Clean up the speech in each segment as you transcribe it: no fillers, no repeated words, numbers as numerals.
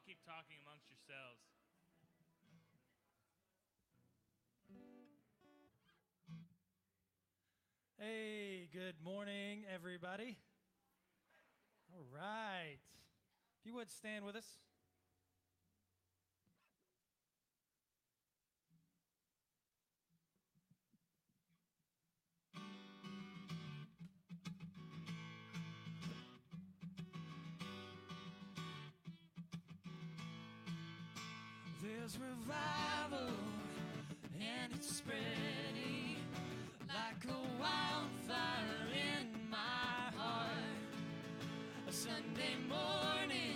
keep talking amongst yourselves. Hey, good morning, everybody. All right. If you would stand with us. There's revival, and it's spreading like a wildfire in my heart. A Sunday morning,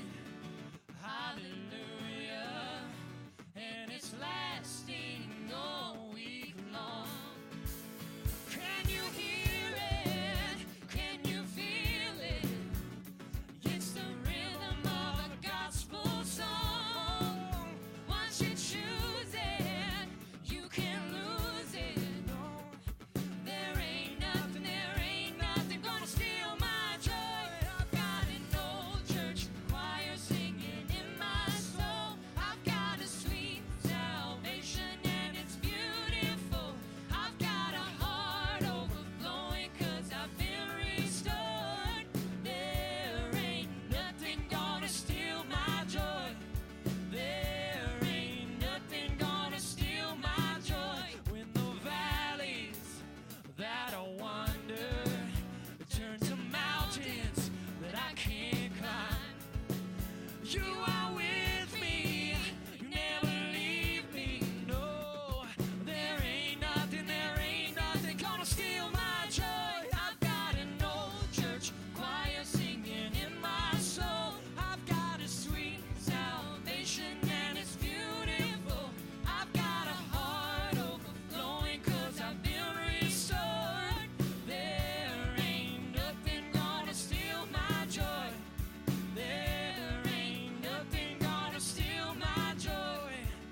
hallelujah, and it's lasting all week long. Can you hear it? Can you feel it? It's the rhythm of a gospel song. Once you choose it, you can't lose it. There ain't nothing gonna steal my joy. I've got an old church choir singing in my soul. I've got a sweet salvation and it's beautiful. I've got a heart overflowing 'cause I've been restored. There ain't nothing gonna steal my joy. There ain't nothing gonna steal my joy. When the valleys that I wander turn to mountains that I can't climb, you are with me, you never leave me, no. There ain't nothing gonna steal my joy. I've got an old church choir singing in my soul. I've got a sweet salvation and it's beautiful. I've got a heart overflowing 'cause I've been restored. There ain't nothing gonna steal my joy. There ain't nothing gonna steal my joy.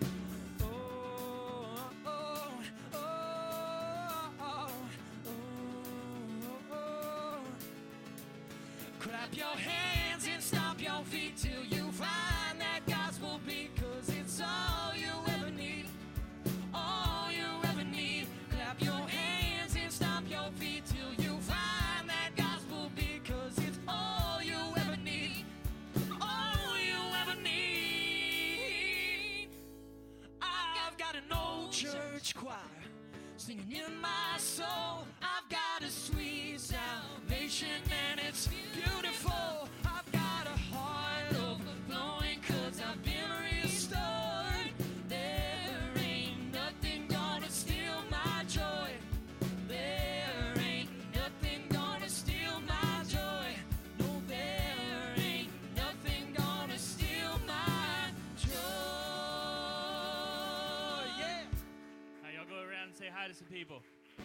Oh, oh, oh, oh, oh. Clap your hands and stomp your feet till you find that gospel beat, 'cause it's all you ever need. All you ever need. Clap your hands and stomp your feet till you find that gospel beat, 'cause it's all you ever need. All you ever need. I've got an old church choir singing in my soul. I've got a sweet salvation and it's beautiful. I've got a heart overflowing 'cause I've been restored. There ain't nothing gonna steal my joy. There ain't nothing gonna steal my joy. No, there ain't nothing gonna steal my joy. Yeah. Now, y'all go around and say hi to some people.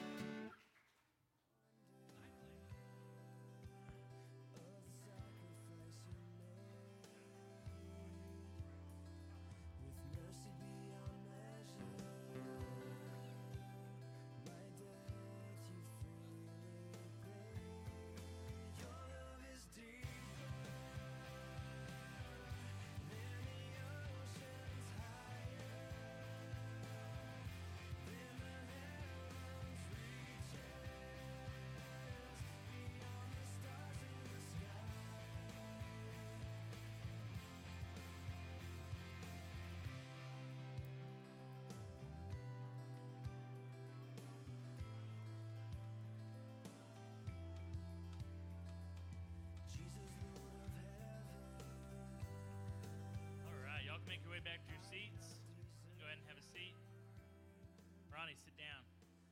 All right, y'all can make your way back to your seats. Go ahead and have a seat. Ronnie, sit down.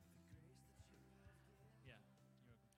Yeah, you're welcome.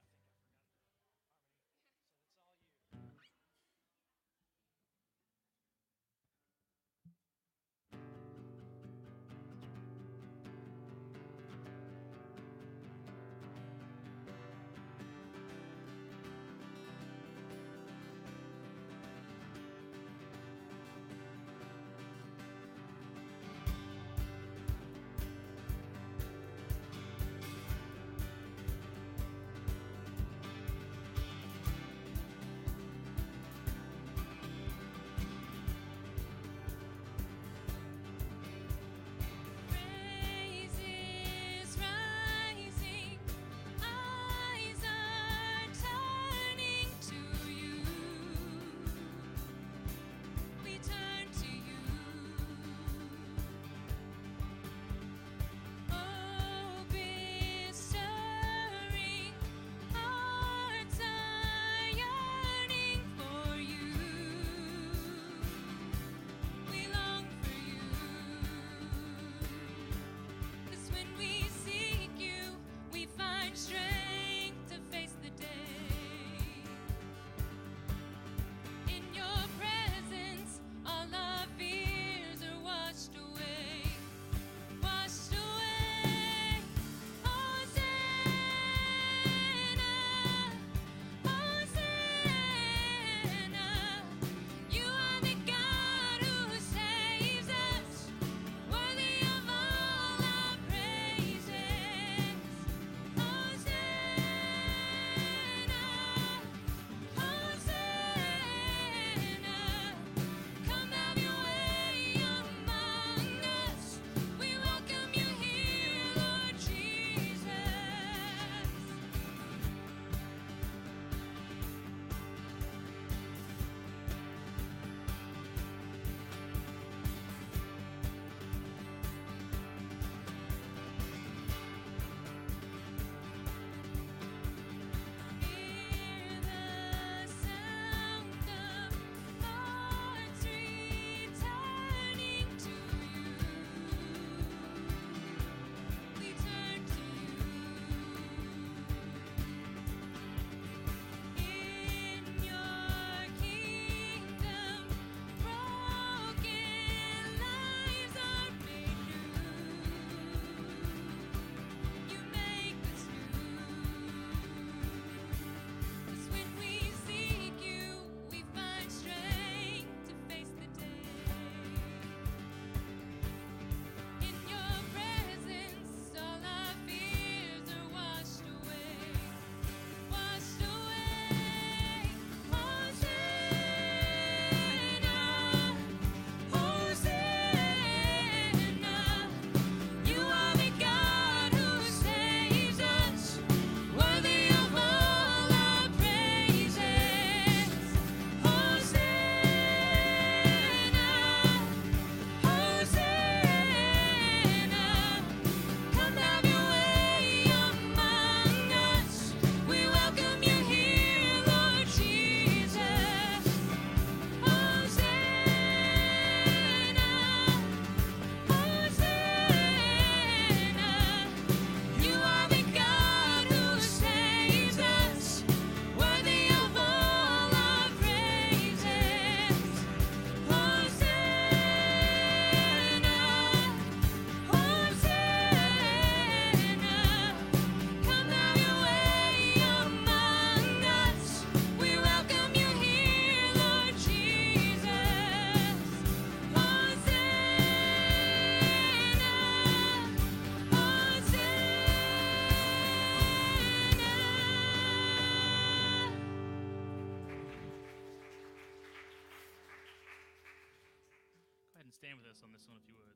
and stand with us on this one if you would.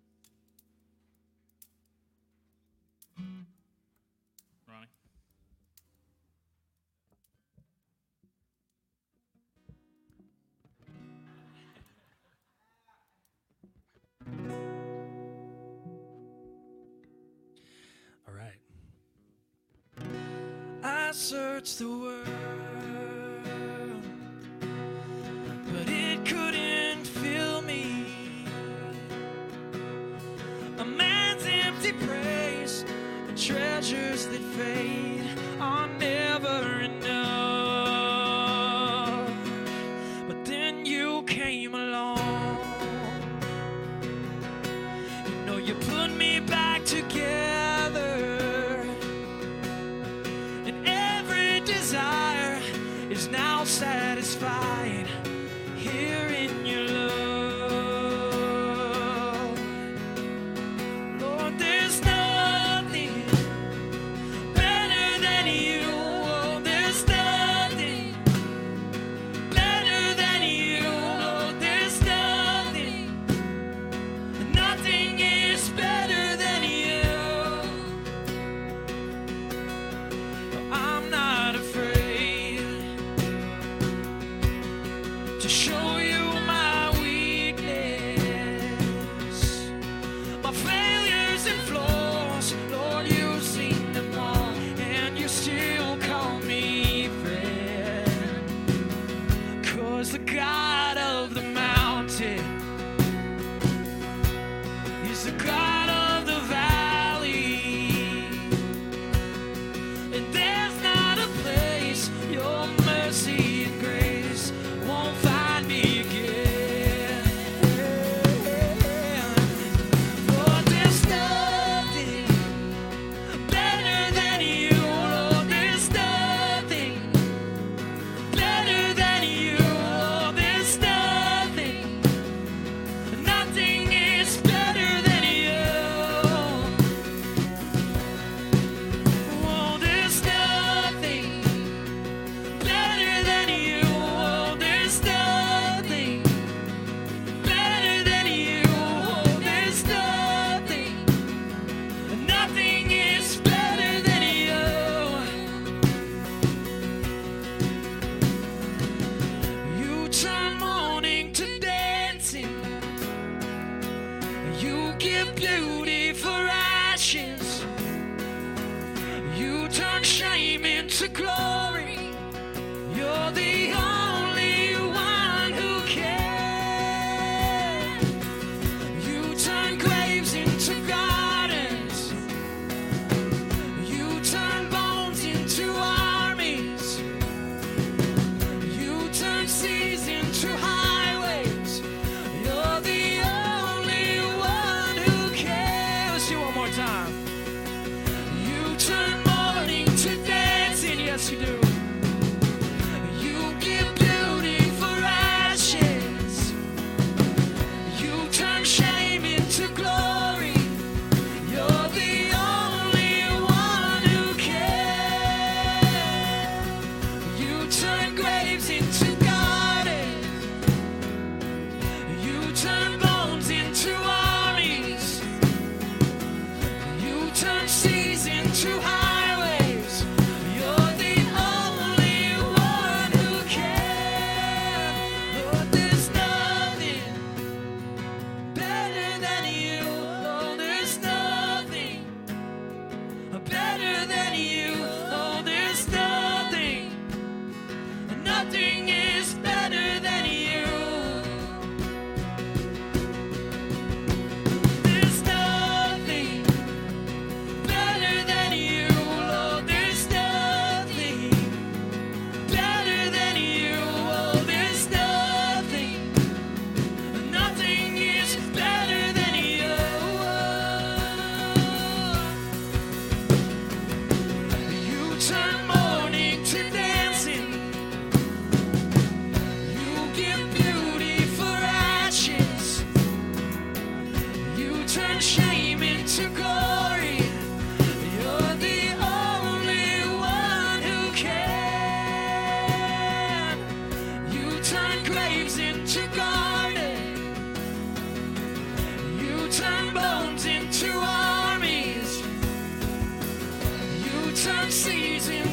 Ronnie. All right. I searched the world, but it couldn't fill me. A man's empty praise and treasures that fade are never enough. But then you came along. You know you put me back together, and every desire is now satisfied here in your love. Lord, there's nothing better than you. Oh, there's nothing better than you. Lord, there's nothing is better than you. I'm not afraid.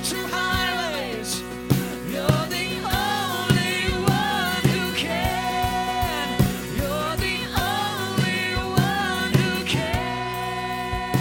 to highways. You're the only one who can. You're the only one who can.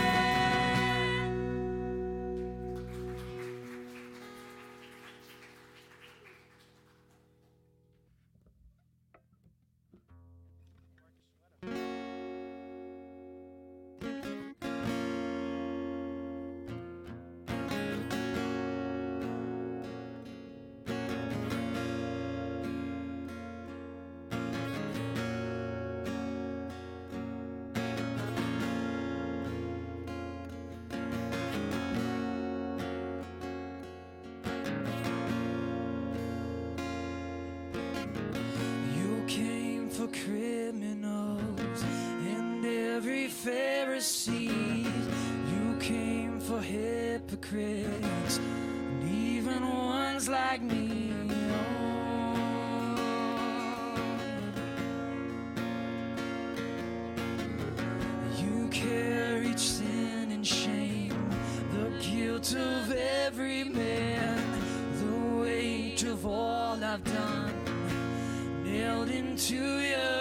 You came for criminals and every Pharisee. You came for hypocrites and even ones like me. You carried sin and shame, the guilt of every man, the weight of all I've done, nailed into your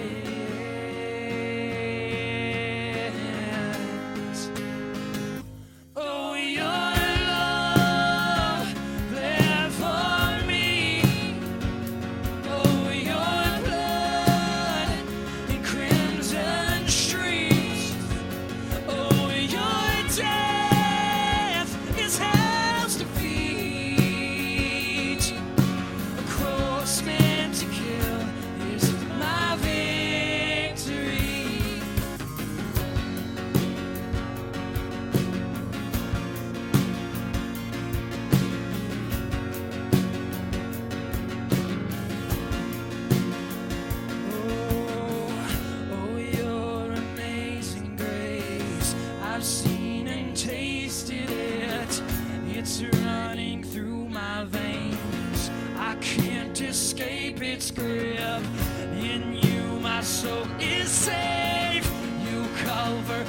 hands. Oh, your love bled for me. Oh, your blood in crimson streams. Oh, your death is hell's defeat. A cross meant to kill is my victory. Oh, your amazing grace. I've seen and tasted it. It's running through my veins. I can't escape its grip. In you, my soul is safe. You cover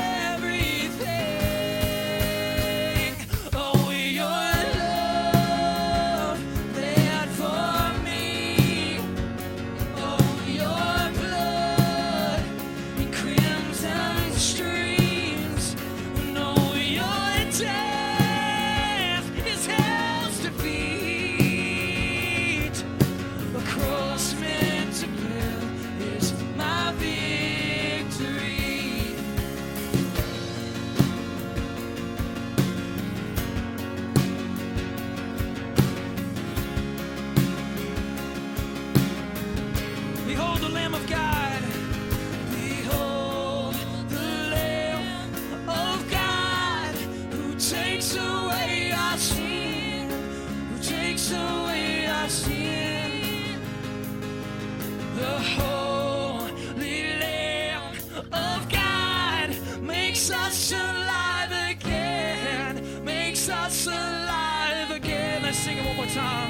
everything. Oh, your love bled for me. Oh, your blood in crimson streams. No, your death is hell's defeat. A cross meant to kill is my victory. Behold the Lamb of God. Behold the Lamb of God who takes away our sin, who takes away our sin. The Holy Lamb of God makes us alive again, makes us alive again. Let's sing it one more time.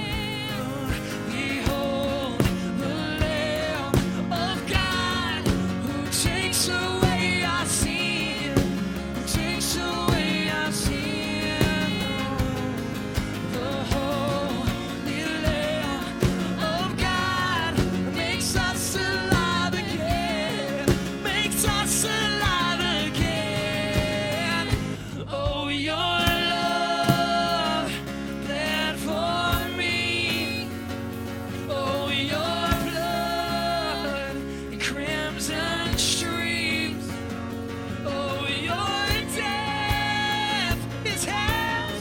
Behold the Lamb of God who takes away our sin, who takes away our sin. The Holy Lamb of God makes us alive again, makes us alive again. Oh, your love bled for me. Oh, your blood in crimson streams. Oh, your death is hell's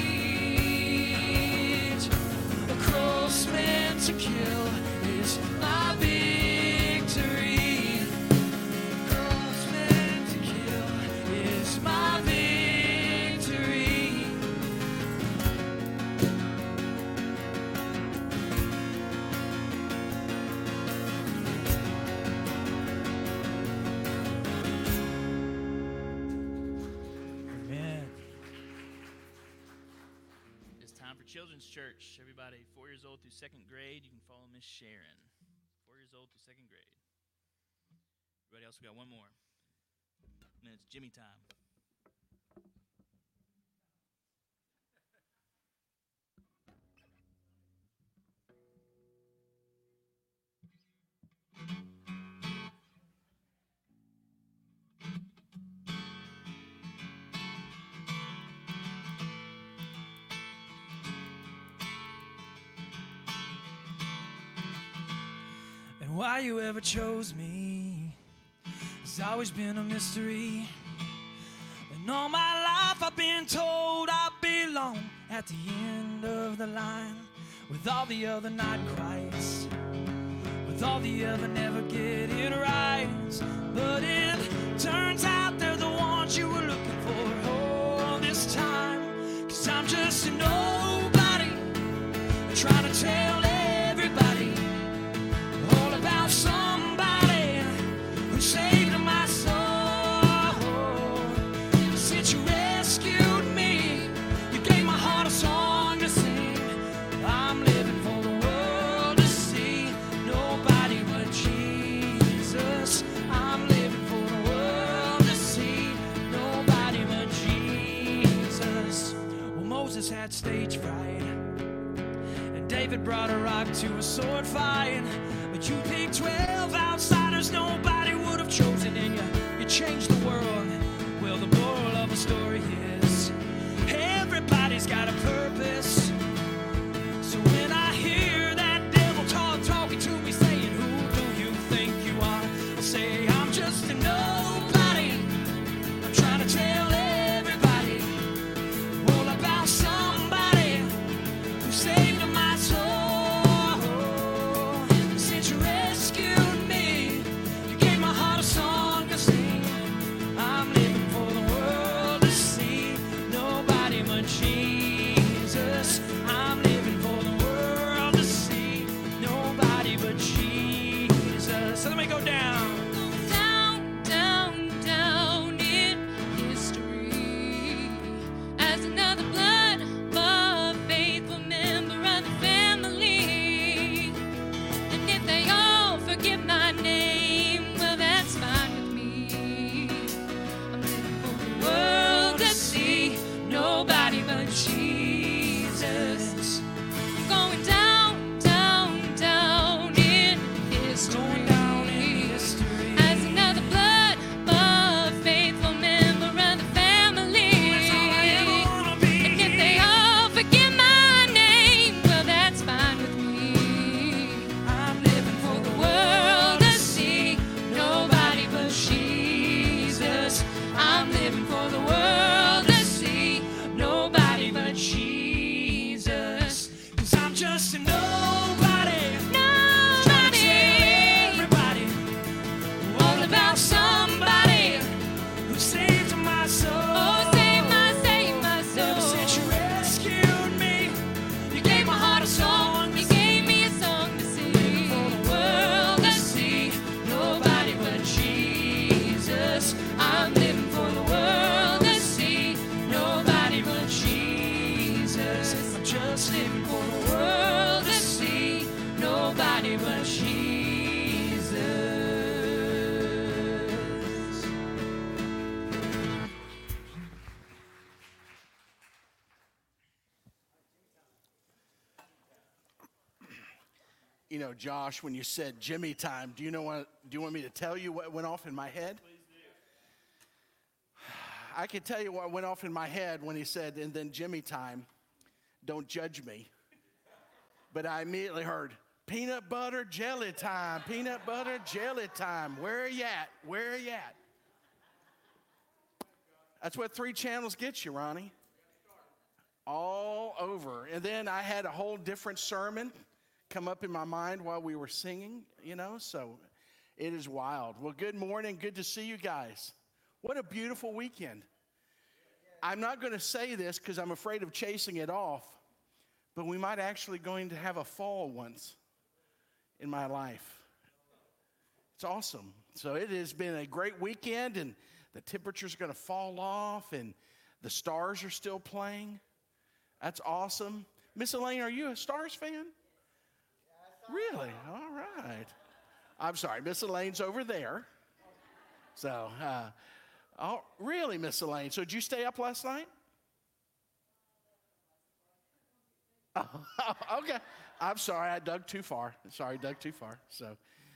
defeat. A cross meant to kill is my victory. A cross meant to kill is my victory. Amen. It's time for Children's Church. Everybody 4 years old through second grade, you can follow Miss Sharon. 4 years old through second grade. Everybody else, we got one more. And then it's Jimmy time. Why you ever chose me has always been a mystery. And all my life I've been told I belong at the end of the line, with all the other not quite, with all the other never get it right. But it turns out they're the ones you were looking for all this time. 'Cause I'm just a nobody, trying to tell everybody all about somebody who saved my soul. Since you rescued me, you gave my heart a song to sing. I'm living for the world to see, nobody but Jesus. I'm living for the world to see, nobody but Jesus. Well, Moses had stage fright, and David brought a rock to a sword fight. But you picked 12 outsiders nobody would have chosen, and you changed the world. Well, the moral of the story is everybody's got a purpose. So when I hear that devil talking to me saying, who do you think you are? I say, I'm just a nobody. I'm trying to tell everybody all about somebody who saved my soul. Since you rescued me, you gave my heart a song to sing. I'm living for the world to see, nobody but Jesus. I'm living for the world to see, nobody but Jesus. So let me go down. Down, down, down in history as another blood bought faithful member of the family. And if they all forget my name, well, that's fine with me. I'm living for the world to see, nobody but Jesus. Going down, down, down in history. Going down in history. As another blood bought faithful member of the family. That's all I ever wanna be. And if they all forget my name, well, that's fine with me. I'm living For the world to see, nobody but Jesus. I'm living for the world to see, nobody but Jesus. 'Cause I'm just a nobody. Nobody. Everybody All about somebody. who saved my soul. Oh, save my Ever since you soul. rescued me, You gave my heart a song. You gave me a song to sing. For the world to see, nobody but Jesus. I'm living for the world to see, nobody but Jesus. I'm just living For the world to see, nobody but Jesus. You know, Josh, when you said Jimmy time, do you want me to tell you what went off in my head? I can tell you what went off in my head when he said, and then Jimmy time, don't judge me. But I immediately heard, peanut butter jelly time, peanut butter jelly time. Where are you at? Where are you at? That's what 3 channels get you, Ronnie. All over. And then I had a whole different sermon come up in my mind while we were singing, you know, so it is wild. Well, good morning. Good to see you guys. What a beautiful weekend. I'm not going to say this because I'm afraid of chasing it off, but we might actually going to have a fall once in my life. It's awesome. So it has been a great weekend, and the temperature's going to fall off, and the Stars are still playing. That's awesome. Miss Elaine, are you a Stars fan? Really? All right. I'm sorry, Miss Elaine's over there. So, oh, really, Miss Elaine? So did you stay up last night? Oh, okay. I'm sorry, I dug too far. So,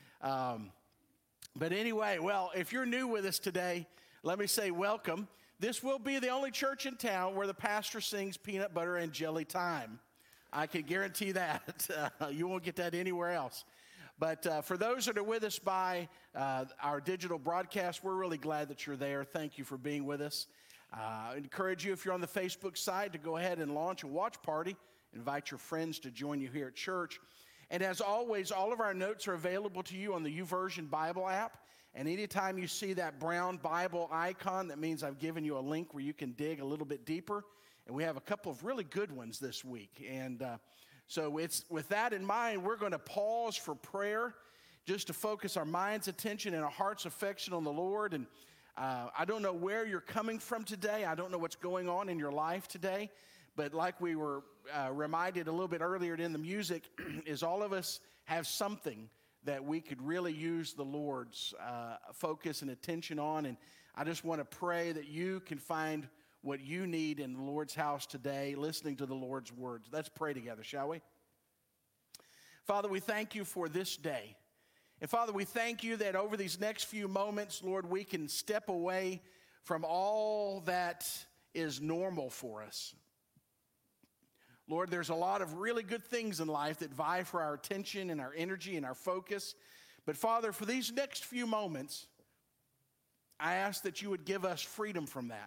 but anyway, well, if you're new with us today, let me say welcome. This will be the only church in town where the pastor sings peanut butter and jelly time. I can guarantee that. You won't get that anywhere else. But for those that are with us by our digital broadcast, we're really glad that you're there. Thank you for being with us. I encourage you, if you're on the Facebook side, to go ahead and launch a watch party. Invite your friends to join you here at church. And as always, all of our notes are available to you on the YouVersion Bible app. And anytime you see that brown Bible icon, that means I've given you a link where you can dig a little bit deeper. And we have a couple of really good ones this week. And so it's with that in mind, we're going to pause for prayer just to focus our mind's attention and our heart's affection on the Lord. And I don't know where you're coming from today. I don't know what's going on in your life today. But like we were reminded a little bit earlier in the music, is all of us have something that we could really use the Lord's focus and attention on. And I just want to pray that you can find what you need in the Lord's house today, listening to the Lord's words. Let's pray together, shall we? Father, we thank you for this day. And Father, we thank you that over these next few moments, Lord, we can step away from all that is normal for us. Lord, there's a lot of really good things in life that vie for our attention and our energy and our focus. But Father, for these next few moments, I ask that you would give us freedom from that.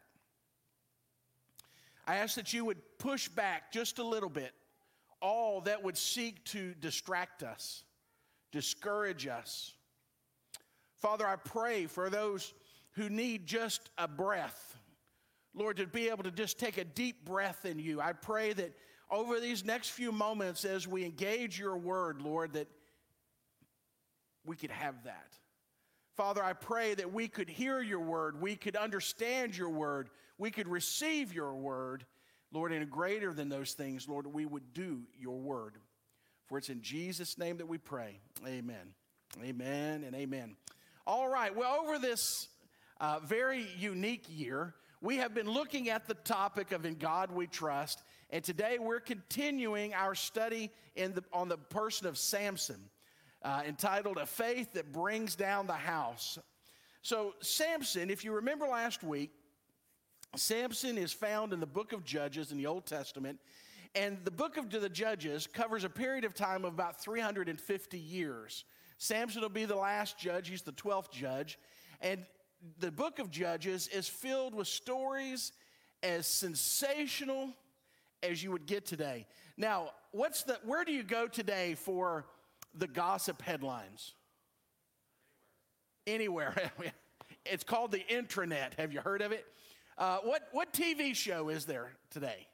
I ask that you would push back just a little bit all that would seek to distract us, discourage us. Father, I pray for those who need just a breath, Lord, to be able to just take a deep breath in you. I pray that over these next few moments as we engage your word, Lord, that we could have that. Father, I pray that we could hear your word, we could understand your word, we could receive your word, Lord, and greater than those things, Lord, we would do your word. For it's in Jesus' name that we pray. Amen. Amen and amen. All right, well, over this very unique year, we have been looking at the topic of In God We Trust, and today we're continuing our study on the person of Samson, entitled A Faith That Brings Down the House. So Samson, if you remember last week, Samson is found in the book of Judges in the Old Testament, and the book of the Judges covers a period of time of about 350 years. Samson will be the last judge. He's the 12th judge, and the book of Judges is filled with stories as sensational as you would get today. Now, where do you go today for the gossip headlines? Anywhere. It's called the intranet. Have you heard of it? What TV show is there today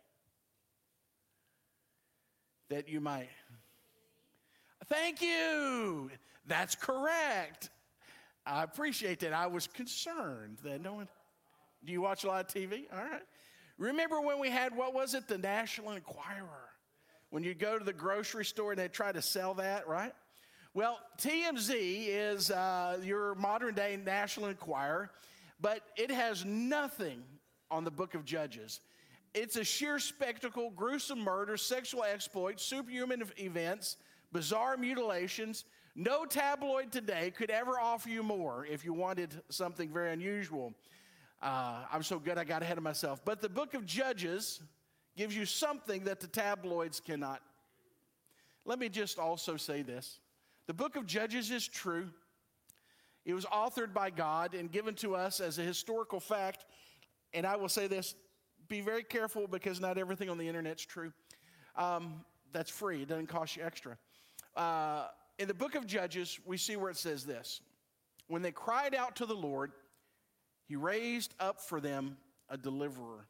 that you might? Thank you. That's correct. I appreciate that. I was concerned that no one. Do you watch a lot of TV? All right. Remember when we had, what was it, the National Enquirer? When you go to the grocery store and they try to sell that, right? Well, TMZ is your modern day National Enquirer, but it has nothing on the book of Judges. It's a sheer spectacle, gruesome murders, sexual exploits, superhuman events, bizarre mutilations. No tabloid today could ever offer you more if you wanted something very unusual. I'm so good I got ahead of myself. But the book of Judges gives you something that the tabloids cannot. Let me just also say this. The book of Judges is true. It was authored by God and given to us as a historical fact. And I will say this, be very careful because not everything on the internet's true. That's free. It doesn't cost you extra. In the book of Judges, we see where it says this. When they cried out to the Lord, he raised up for them a deliverer.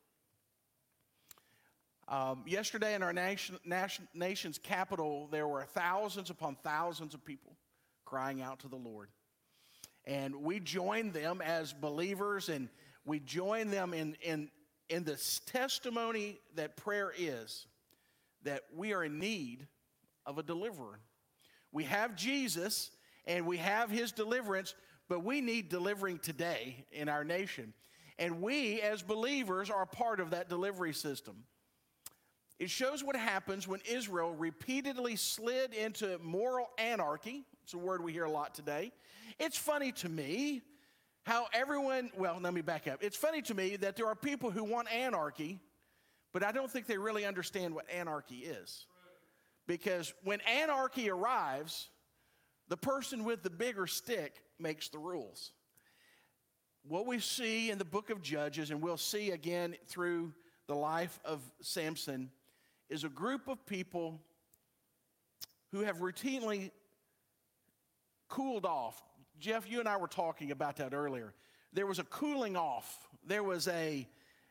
Yesterday in our nation's capital, there were thousands upon thousands of people crying out to the Lord. And we joined them as believers, and we joined them in this testimony that prayer is, that we are in need of a deliverer. We have Jesus, and we have his deliverance, but we need delivering today in our nation. And we, as believers, are part of that delivery system. It shows what happens when Israel repeatedly slid into moral anarchy. It's a word we hear a lot today. It's funny to me how let me back up. It's funny to me that there are people who want anarchy, but I don't think they really understand what anarchy is. Because when anarchy arrives, the person with the bigger stick makes the rules. What we see in the book of Judges, and we'll see again through the life of Samson, is a group of people who have routinely cooled off. Jeff, you and I were talking about that earlier. There was a cooling off. There was a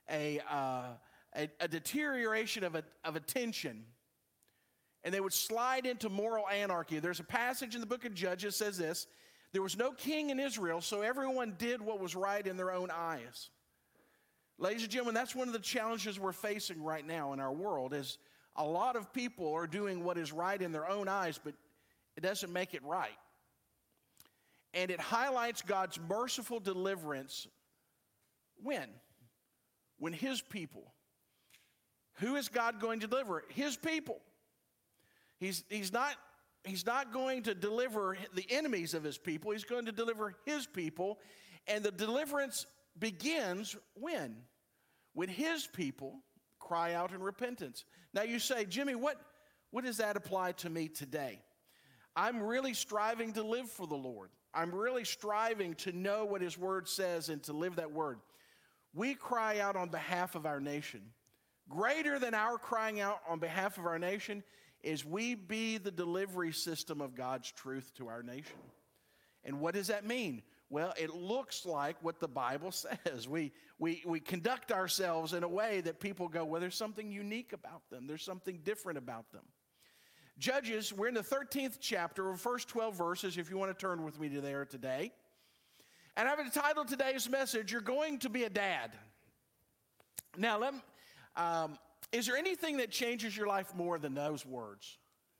deterioration of attention. And they would slide into moral anarchy. There's a passage in the book of Judges that says this: there was no king in Israel, so everyone did what was right in their own eyes. Ladies and gentlemen, that's one of the challenges we're facing right now in our world, is a lot of people are doing what is right in their own eyes, but it doesn't make it right. And it highlights God's merciful deliverance when? When His people. Who is God going to deliver? His people. He's not going to deliver the enemies of His people. He's going to deliver His people. And the deliverance begins when? When His people cry out in repentance. Now you say, Jimmy, what does that apply to me today? I'm really striving to live for the Lord. I'm really striving to know what His Word says and to live that Word. We cry out on behalf of our nation. Greater than our crying out on behalf of our nation is we be the delivery system of God's truth to our nation. And what does that mean? Well, it looks like what the Bible says. We conduct ourselves in a way that people go, well, there's something unique about them. There's something different about them. Judges, we're in the 13th chapter, the first 12 verses, if you want to turn with me to there today. And I've entitled today's message, You're Going to Be a Dad. Now, is there anything that changes your life more than those words?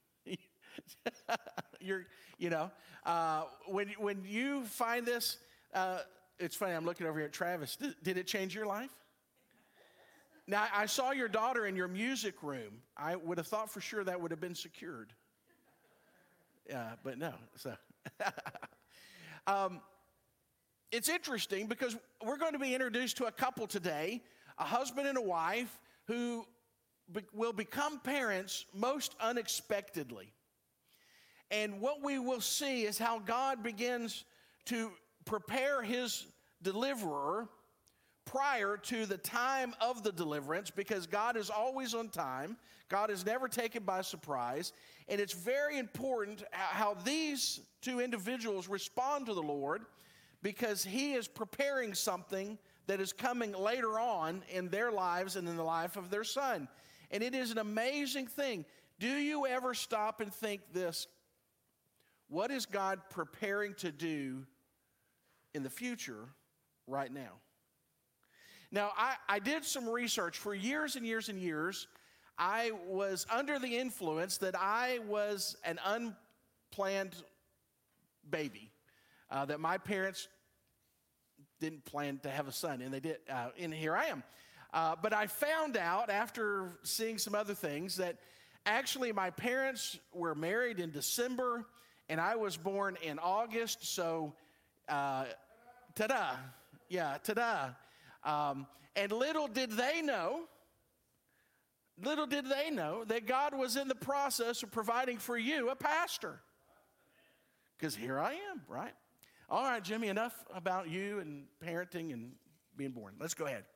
When you find this, it's funny, I'm looking over here at Travis. Did it change your life? Now, I saw your daughter in your music room. I would have thought for sure that would have been secured. But no. So, it's interesting because we're going to be introduced to a couple today, a husband and a wife, who will become parents most unexpectedly. And what we will see is how God begins to prepare His deliverer prior to the time of the deliverance, because God is always on time. God is never taken by surprise. And it's very important how these two individuals respond to the Lord, because He is preparing something that is coming later on in their lives and in the life of their son. And it is an amazing thing. Do you ever stop and think this? What is God preparing to do in the future right now? Now, I did some research. For years and years and years, I was under the influence that I was an unplanned baby, that my parents didn't plan to have a son, and they did, and here I am. But I found out after seeing some other things that actually my parents were married in December, and I was born in August, so ta-da. Yeah, ta-da. And little did they know that God was in the process of providing for you a pastor. Because here I am, right? All right, Jimmy, enough about you and parenting and being born. Let's go ahead.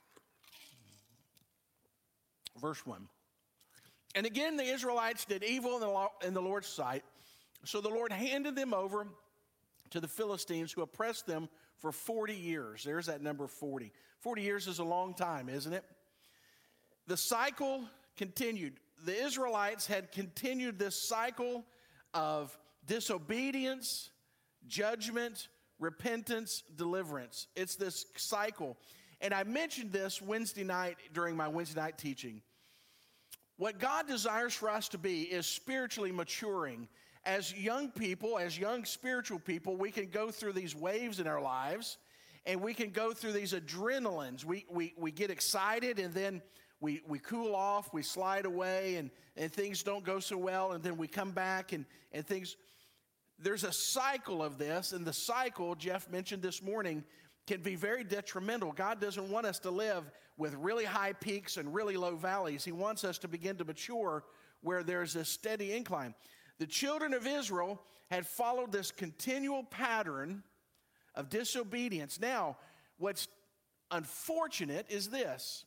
Verse 1. And again, the Israelites did evil in the Lord's sight. So the Lord handed them over to the Philistines, who oppressed them for 40 years. There's that number 40. 40 years is a long time, isn't it? The cycle continued. The Israelites had continued this cycle of disobedience, judgment, repentance, deliverance. It's this cycle. And I mentioned this Wednesday night during my Wednesday night teaching. What God desires for us to be is spiritually maturing. As young people, as young spiritual people, we can go through these waves in our lives, and we can go through these adrenalines. We get excited, and then we cool off, we slide away, and things don't go so well, and then we come back, and things. There's a cycle of this, and the cycle, Jeff mentioned this morning, can be very detrimental. God doesn't want us to live with really high peaks and really low valleys. He wants us to begin to mature where there's a steady incline. The children of Israel had followed this continual pattern of disobedience. Now, what's unfortunate is this,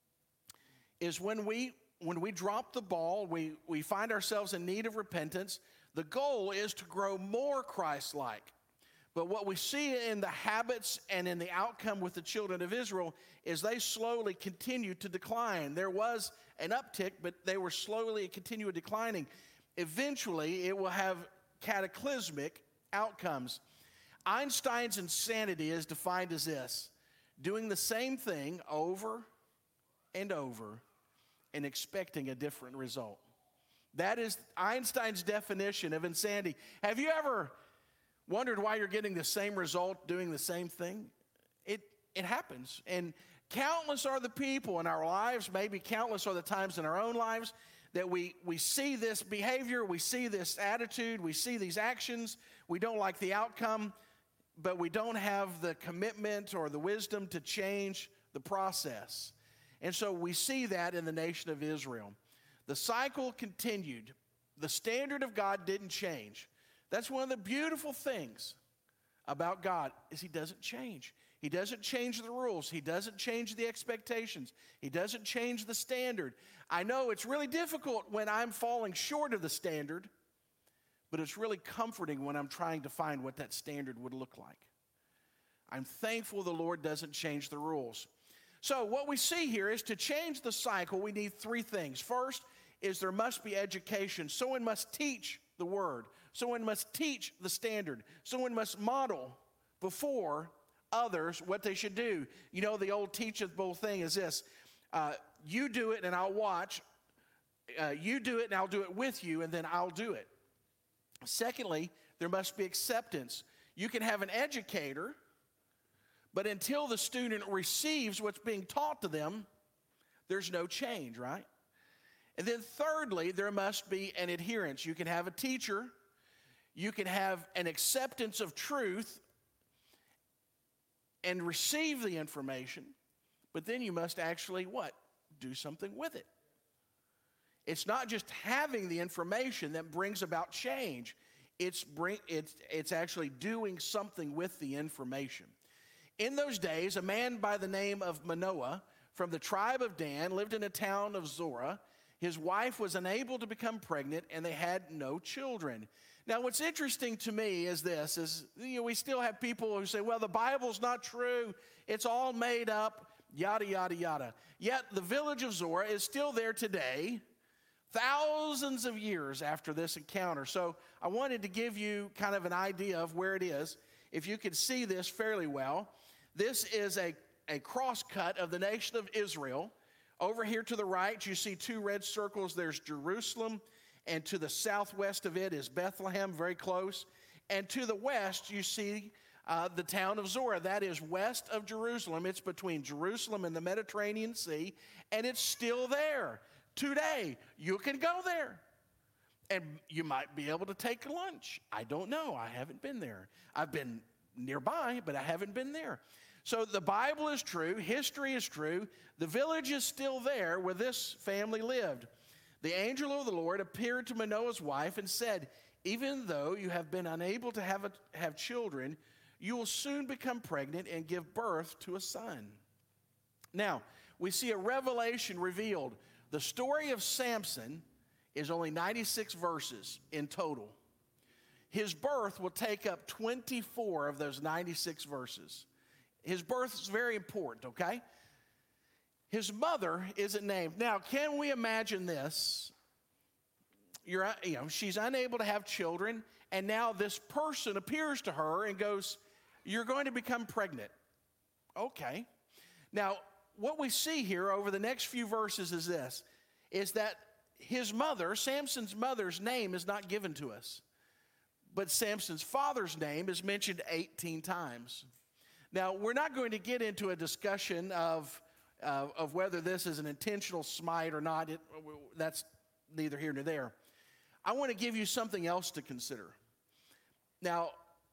is when we drop the ball, we find ourselves in need of repentance. The goal is to grow more Christ-like. But what we see in the habits and in the outcome with the children of Israel is they slowly continue to decline. There was an uptick, but they were slowly continuing declining. Eventually, it will have cataclysmic outcomes. Einstein's insanity is defined as this: doing the same thing over and over and expecting a different result. That is Einstein's definition of insanity. Have you ever wondered why you're getting the same result doing the same thing? It happens. And countless are the people in our lives, maybe countless are the times in our own lives that we see this behavior, we see this attitude, we see these actions, we don't like the outcome, but we don't have the commitment or the wisdom to change the process. And so we see that in the nation of Israel. The cycle continued. The standard of God didn't change. That's one of the beautiful things about God, is He doesn't change. He doesn't change the rules. He doesn't change the expectations. He doesn't change the standard. I know it's really difficult when I'm falling short of the standard, but it's really comforting when I'm trying to find what that standard would look like. I'm thankful the Lord doesn't change the rules. So what we see here is, to change the cycle, we need three things. First is there must be education. Someone must teach the word. Someone must teach the standard. Someone must model before others what they should do. You know, the old teachable thing is this: you do it and I'll watch. You do it and I'll do it with you, and then I'll do it. Secondly, there must be acceptance. You can have an educator, but until the student receives what's being taught to them, there's no change, right? And then thirdly, there must be an adherence. You can have a teacher, you can have an acceptance of truth and receive the information, but then you must actually what? Do something with it. It's not just having the information that brings about change. It's actually doing something with the information. In those days, a man by the name of Manoah from the tribe of Dan lived in a town of Zorah. His wife was unable to become pregnant, and they had no children. Now, what's interesting to me is this, we still have people who say, well, the Bible's not true. It's all made up, yada, yada, yada. Yet the village of Zorah is still there today, thousands of years after this encounter. So I wanted to give you kind of an idea of where it is. If you could see this fairly well, this is a cross-cut of the nation of Israel. Over here to the right, you see two red circles. There's Jerusalem, and to the southwest of it is Bethlehem, very close. And to the west, you see the town of Zorah. That is west of Jerusalem. It's between Jerusalem and the Mediterranean Sea, and it's still there. Today, you can go there, and you might be able to take lunch. I don't know. I haven't been there. I've been nearby, but I haven't been there. So the Bible is true. History is true. The village is still there where this family lived. The angel of the Lord appeared to Manoah's wife and said, even though you have been unable to have children, you will soon become pregnant and give birth to a son. Now, we see a revelation revealed. The story of Samson is only 96 verses in total. His birth will take up 24 of those 96 verses. His birth is very important, okay? His mother isn't named. Now, can we imagine this? She's unable to have children, and now this person appears to her and goes, you're going to become pregnant. Okay. Now, what we see here over the next few verses is this, is that his mother, Samson's mother's name is not given to us, but Samson's father's name is mentioned 18 times. Now, we're not going to get into a discussion of whether this is an intentional smite or not. That's neither here nor there. I want to give you something else to consider. Now,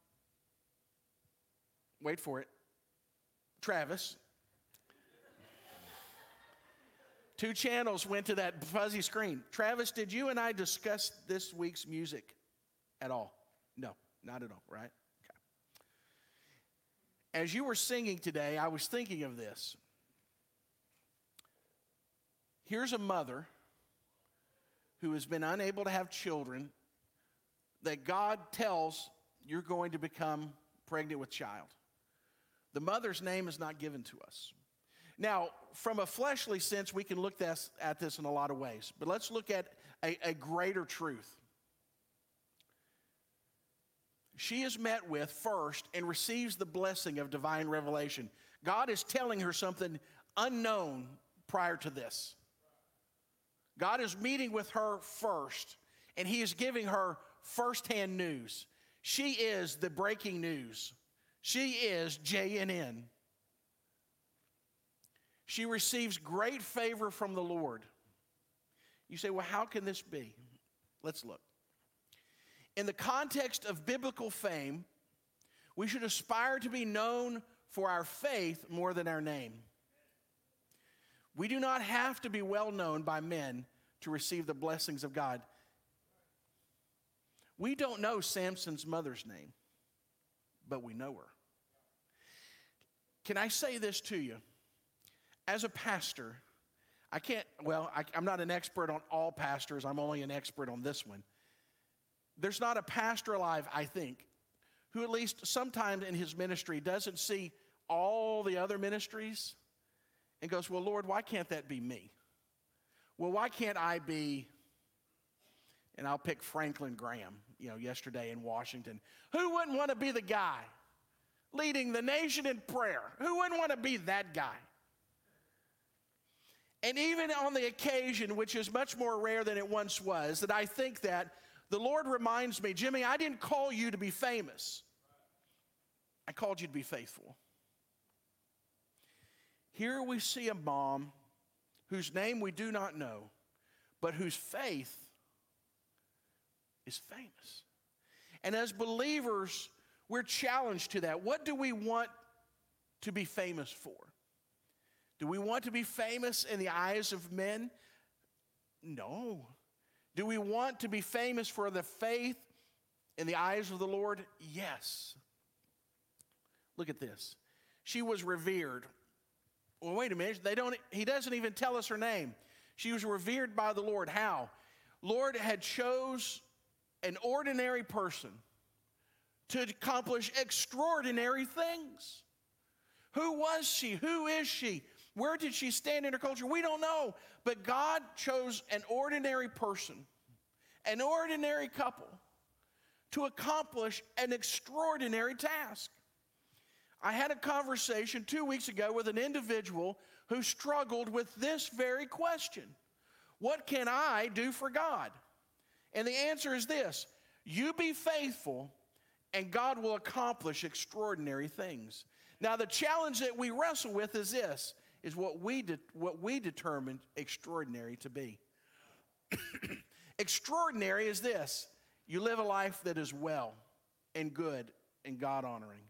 wait for it. Travis. 2 channels went to that fuzzy screen. Travis, did you and I discuss this week's music at all? No, not at all, right? Okay. As you were singing today, I was thinking of this. Here's a mother who has been unable to have children that God tells you're going to become pregnant with child. The mother's name is not given to us. Now, from a fleshly sense, we can look at this in a lot of ways. But let's look at a greater truth. She is met with first and receives the blessing of divine revelation. God is telling her something unknown prior to this. God is meeting with her first, and he is giving her firsthand news. She is the breaking news. She is JNN. She receives great favor from the Lord. You say, well, how can this be? Let's look. In the context of biblical fame, we should aspire to be known for our faith more than our name. We do not have to be well known by men to receive the blessings of God. We don't know Samson's mother's name, but we know her. Can I say this to you? As a pastor, I'm not an expert on all pastors. I'm only an expert on this one. There's not a pastor alive, I think, who at least sometimes in his ministry doesn't see all the other ministries and goes, well, Lord, why can't that be me? Well, why can't I be, and I'll pick Franklin Graham, yesterday in Washington. Who wouldn't want to be the guy leading the nation in prayer? Who wouldn't want to be that guy? And even on the occasion, which is much more rare than it once was, that I think that the Lord reminds me, Jimmy, I didn't call you to be famous. I called you to be faithful. Here we see a mom whose name we do not know, but whose faith is famous. And as believers, we're challenged to that. What do we want to be famous for? Do we want to be famous in the eyes of men? No. Do we want to be famous for the faith in the eyes of the Lord? Yes. Look at this. She was revered. Well, wait a minute. He doesn't even tell us her name. She was revered by the Lord. How? Lord had chose an ordinary person to accomplish extraordinary things. Who was she? Who is she? Where did she stand in her culture? We don't know. But God chose an ordinary person, an ordinary couple, to accomplish an extraordinary task. I had a conversation 2 weeks ago with an individual who struggled with this very question. What can I do for God? And the answer is this: you be faithful and God will accomplish extraordinary things. Now the challenge that we wrestle with is this, is what we determined extraordinary to be. Extraordinary is this: you live a life that is well and good and God-honoring.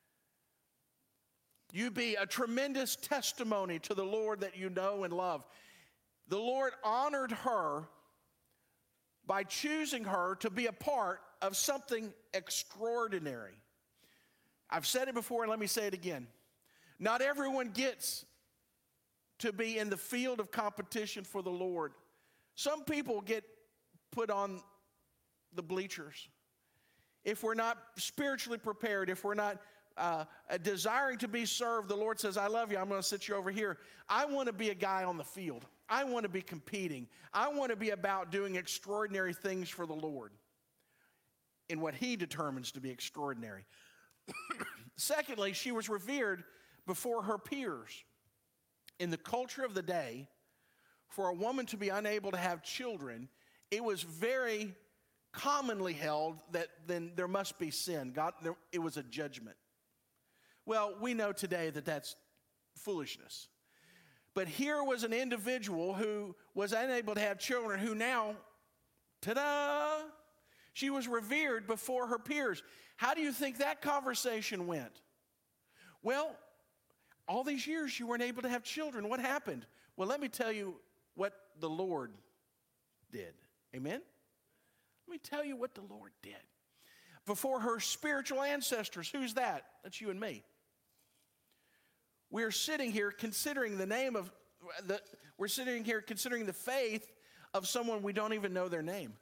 You be a tremendous testimony to the Lord that you know and love. The Lord honored her by choosing her to be a part of something extraordinary. I've said it before, and let me say it again. Not everyone gets to be in the field of competition for the Lord. Some people get put on the bleachers. If we're not spiritually prepared, if we're not desiring to be served, the Lord says, I love you, I'm going to sit you over here. I want to be a guy on the field. I want to be competing. I want to be about doing extraordinary things for the Lord in what he determines to be extraordinary. Secondly, she was revered before her peers. In the culture of the day, for a woman to be unable to have children, it was very commonly held that then there must be sin. It was a judgment. Well, we know today that that's foolishness. But here was an individual who was unable to have children who now, ta-da, she was revered before her peers. How do you think that conversation went? Well, all these years you weren't able to have children. What happened? Well, let me tell you what the Lord did. Amen? Let me tell you what the Lord did. Before her spiritual ancestors, who's that? That's you and me. We're sitting here considering we're sitting here considering the faith of someone we don't even know their name.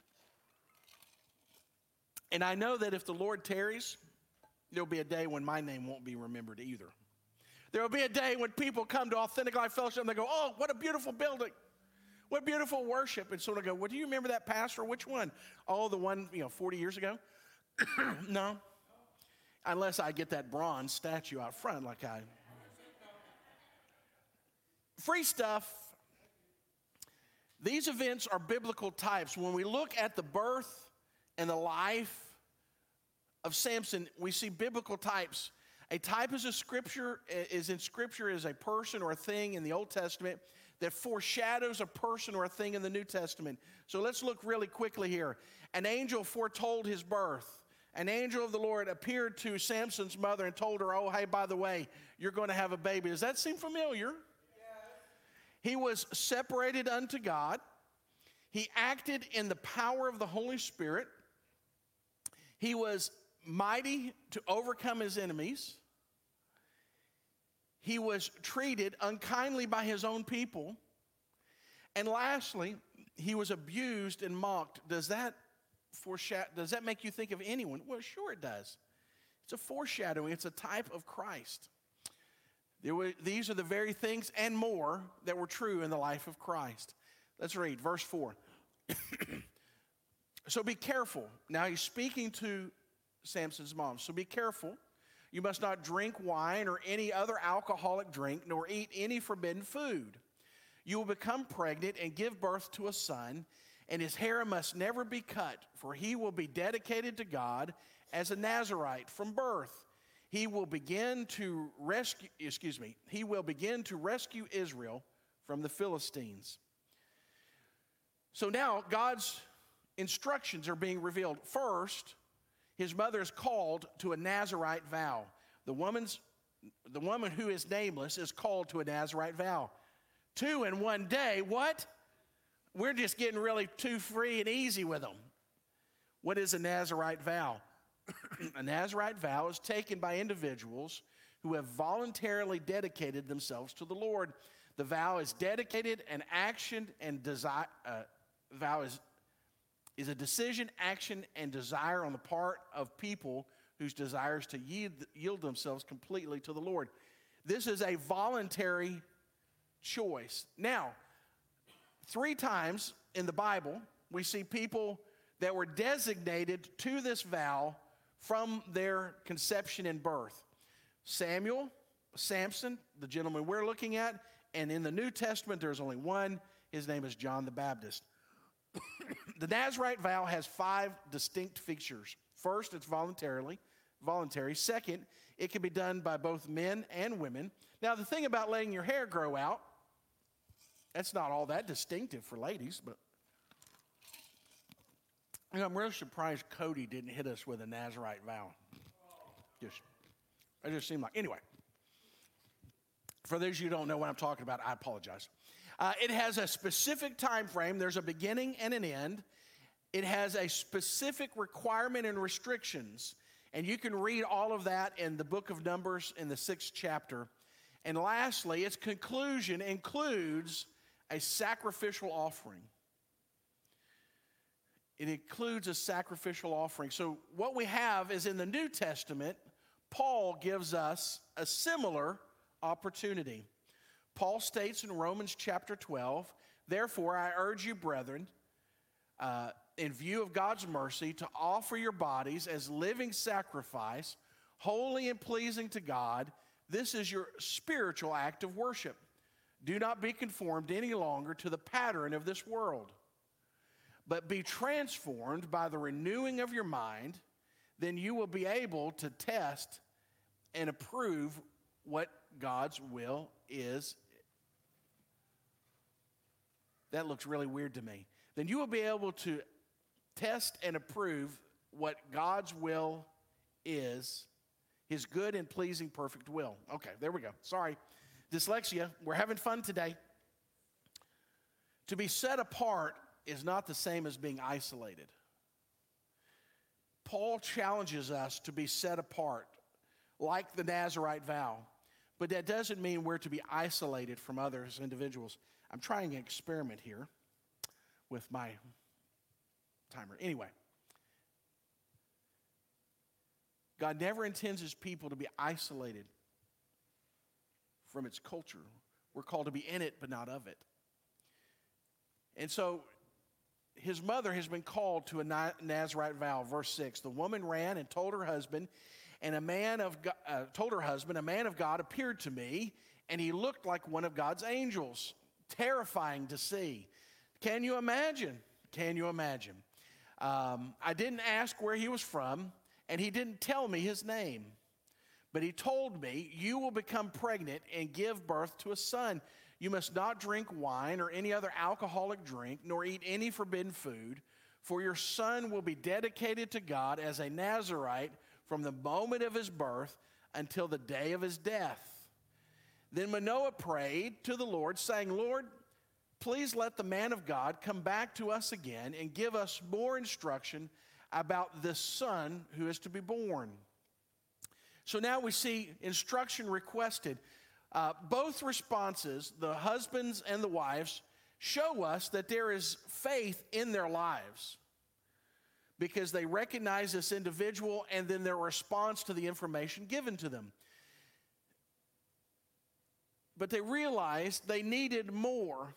And I know that if the Lord tarries, there'll be a day when my name won't be remembered either. There will be a day when people come to Authentic Life Fellowship and they go, oh, what a beautiful building. What beautiful worship. And someone will go, well, do you remember that pastor? Which one? Oh, the one, 40 years ago? No. Unless I get that bronze statue out front like I... Free stuff. These events are biblical types. When we look at the birth and the life of Samson, we see biblical types. A type is in Scripture is a person or a thing in the Old Testament that foreshadows a person or a thing in the New Testament. So let's look really quickly here. An angel foretold his birth. An angel of the Lord appeared to Samson's mother and told her, oh, hey, by the way, you're going to have a baby. Does that seem familiar? He was separated unto God. He acted in the power of the Holy Spirit. He was mighty to overcome his enemies. He was treated unkindly by his own people. And lastly, he was abused and mocked. Does that make you think of anyone? Well, sure it does. It's a foreshadowing. It's a type of Christ. These are the very things and more that were true in the life of Christ. Let's read verse 4. So be careful. Now he's speaking to Samson's mom. So be careful. You must not drink wine or any other alcoholic drink, nor eat any forbidden food. You will become pregnant and give birth to a son, and his hair must never be cut, for he will be dedicated to God as a Nazirite from birth. He will begin to rescue Israel from the Philistines. So now God's instructions are being revealed. First, his mother is called to a Nazirite vow. The woman who is nameless is called to a Nazirite vow. 2 in one day, what? We're just getting really too free and easy with them. What is a Nazirite vow? A Nazirite vow is taken by individuals who have voluntarily dedicated themselves to the Lord. The vow is dedicated and action and desire. Vow is a decision, action, and desire on the part of people whose desires to yield themselves completely to the Lord. This is a voluntary choice. Now, 3 times in the Bible, we see people that were designated to this vow from their conception and birth. Samuel, Samson, the gentleman we're looking at, and in the New Testament there's only one. His name is John the Baptist. The Nazirite vow has 5 distinct features. First, it's voluntary. Second, it can be done by both men and women. Now, the thing about letting your hair grow out, that's not all that distinctive for ladies, but I'm really surprised Cody didn't hit us with a Nazirite vow. It just seemed like, anyway. For those of you who don't know what I'm talking about, I apologize. It has a specific time frame. There's a beginning and an end. It has a specific requirement and restrictions. And you can read all of that in the book of Numbers in the 6th chapter. And lastly, its conclusion includes a sacrificial offering. It includes a sacrificial offering. So what we have is in the New Testament, Paul gives us a similar opportunity. Paul states in Romans chapter 12, therefore I urge you, brethren, in view of God's mercy, to offer your bodies as living sacrifice, holy and pleasing to God. This is your spiritual act of worship. Do not be conformed any longer to the pattern of this world, but be transformed by the renewing of your mind. Then you will be able to test and approve what God's will is. That looks really weird to me. Then you will be able to test and approve what God's will is, his good and pleasing perfect will. Okay, there we go. Sorry, dyslexia. We're having fun today. To be set apart is not the same as being isolated. Paul challenges us to be set apart, like the Nazirite vow. But that doesn't mean we're to be isolated from others, individuals. I'm trying an experiment here with my timer. Anyway, God never intends his people to be isolated from its culture. We're called to be in it, but not of it. And so his mother has been called to a Nazirite vow. Verse 6, the woman ran and told her husband, and a man of God appeared to me, and he looked like one of God's angels, terrifying to see. Can you imagine? Can you imagine? I didn't ask where he was from, and he didn't tell me his name. But he told me, you will become pregnant and give birth to a son. You must not drink wine or any other alcoholic drink, nor eat any forbidden food, for your son will be dedicated to God as a Nazirite from the moment of his birth until the day of his death. Then Manoah prayed to the Lord, saying, Lord, please let the man of God come back to us again and give us more instruction about this son who is to be born. So now we see instruction requested. Both responses, the husbands and the wives, show us that there is faith in their lives because they recognize this individual and then their response to the information given to them. But they realized they needed more,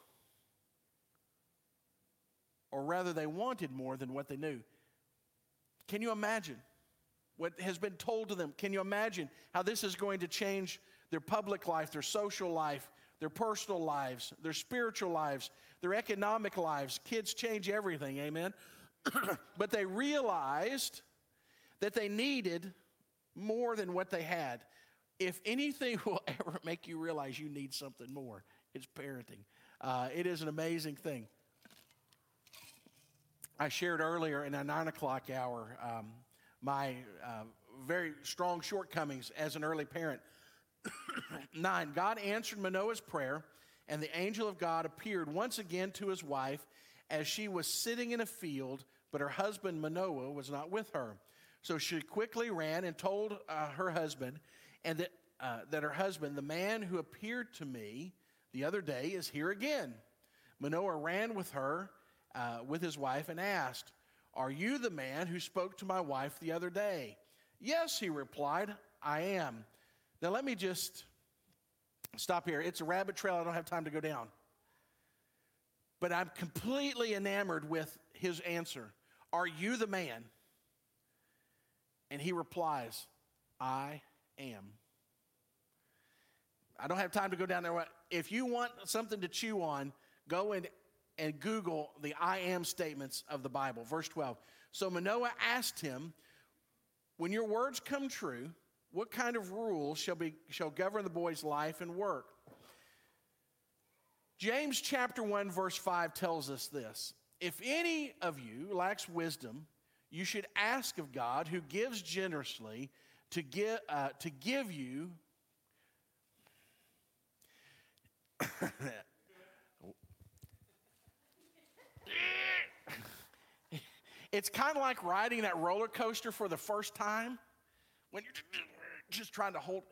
or rather they wanted more than what they knew. Can you imagine what has been told to them? Can you imagine how this is going to change their public life, their social life, their personal lives, their spiritual lives, their economic lives? Kids change everything, amen? But they realized that they needed more than what they had. If anything will ever make you realize you need something more, it's parenting. It is an amazing thing. I shared earlier in a 9 o'clock hour my very strong shortcomings as an early parent. 9, God answered Manoah's prayer, and the angel of God appeared once again to his wife as she was sitting in a field, but her husband Manoah was not with her. So she quickly ran and told her husband, and that her husband, the man who appeared to me the other day, is here again. Manoah ran with her, with his wife, and asked, are you the man who spoke to my wife the other day? Yes, he replied, I am. Now let me just stop here. It's a rabbit trail I don't have time to go down. But I'm completely enamored with his answer. Are you the man? And he replies, I am. I don't have time to go down there. If you want something to chew on, go and Google the I am statements of the Bible. Verse 12. So Manoah asked him, when your words come true, what kind of rules shall govern the boy's life and work? James chapter 1 verse 5 tells us this. If any of you lacks wisdom, you should ask of God, who gives generously to give you It's kind of like riding that roller coaster for the first time when you're just trying to hold.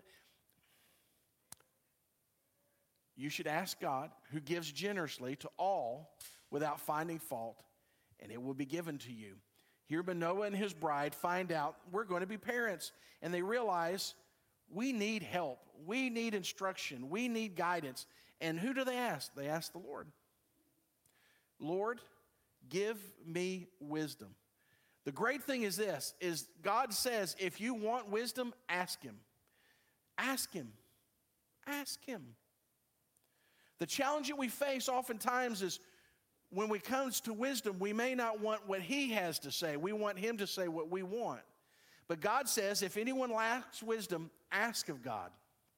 You should ask God, who gives generously to all without finding fault, and it will be given to you. Here Manoah and his bride find out we're going to be parents, and they realize we need help. We need instruction. We need guidance. And who do they ask? They ask the Lord. Lord, give me wisdom. The great thing is this, is God says, if you want wisdom, ask him. Ask him. Ask him. The challenge that we face oftentimes is when it comes to wisdom, we may not want what he has to say. We want him to say what we want. But God says, if anyone lacks wisdom, ask of God.